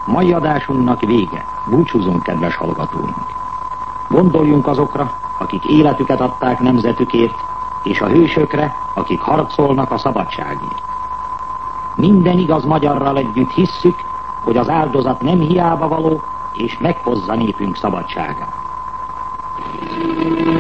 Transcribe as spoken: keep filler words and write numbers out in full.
mai adásunknak vége. Búcsúzunk, kedves hallgatóink. Gondoljunk azokra, akik életüket adták nemzetükért, és a hősökre, akik harcolnak a szabadságért. Minden igaz magyarral együtt hisszük, hogy az áldozat nem hiába való, és meghozza népünk szabadságát.